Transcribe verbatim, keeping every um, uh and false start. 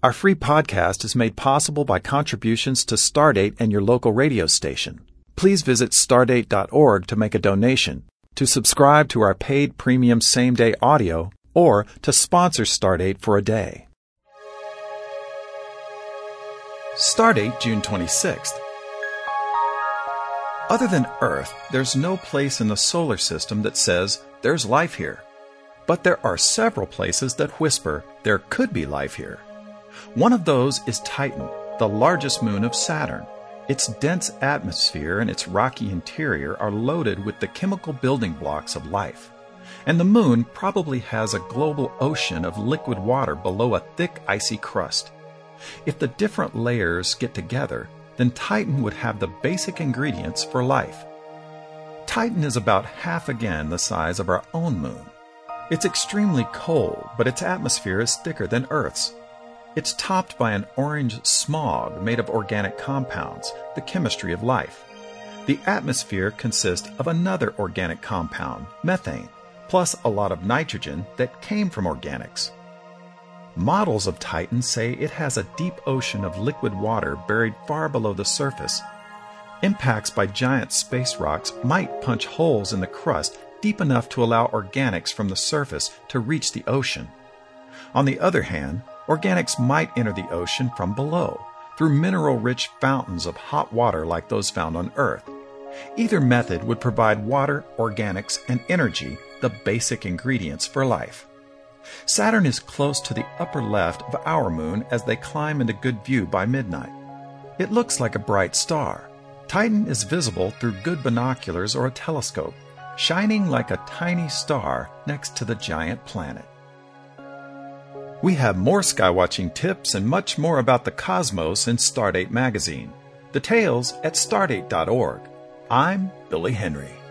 Our free podcast is made possible by contributions to Stardate and your local radio station. Please visit stardate dot org to make a donation, to subscribe to our paid premium same-day audio, or to sponsor Stardate for a day. Stardate, June twenty-sixth. Other than Earth, there's no place in the solar system that says there's life here. But there are several places that whisper there could be life here. One of those is Titan, the largest moon of Saturn. Its dense atmosphere and its rocky interior are loaded with the chemical building blocks of life. And the moon probably has a global ocean of liquid water below a thick icy crust. If the different layers get together, then Titan would have the basic ingredients for life. Titan is about half again the size of our own moon. It's extremely cold, but its atmosphere is thicker than Earth's. It's topped by an orange smog made of organic compounds, the chemistry of life. The atmosphere consists of another organic compound, methane, plus a lot of nitrogen that came from organics. Models of Titan say it has a deep ocean of liquid water buried far below the surface. Impacts by giant space rocks might punch holes in the crust deep enough to allow organics from the surface to reach the ocean. On the other hand, organics might enter the ocean from below, through mineral-rich fountains of hot water like those found on Earth. Either method would provide water, organics, and energy, the basic ingredients for life. Saturn is close to the upper left of our moon as they climb into good view by midnight. It looks like a bright star. Titan is visible through good binoculars or a telescope, shining like a tiny star next to the giant planet. We have more skywatching tips and much more about the cosmos in Stardate magazine. Details at stardate dot org. I'm Billy Henry.